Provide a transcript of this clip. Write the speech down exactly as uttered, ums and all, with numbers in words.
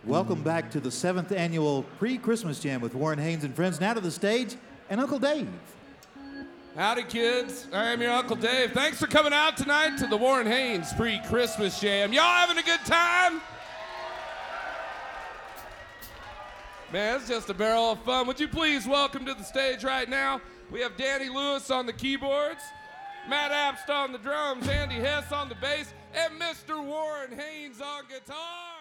Welcome back to the seventh annual pre-Christmas Jam with Warren Haynes and friends. Now to the stage, and Uncle Dave. Howdy, kids. I am your Uncle Dave. Thanks for coming out tonight to the Warren Haynes pre-Christmas Jam. Y'all having a good time? Man, it's just a barrel of fun. Would you please welcome to the stage right now, we have Danny Lewis on the keyboards, Matt Apst on the drums, Andy Hess on the bass, and Mister Warren Haynes on guitar.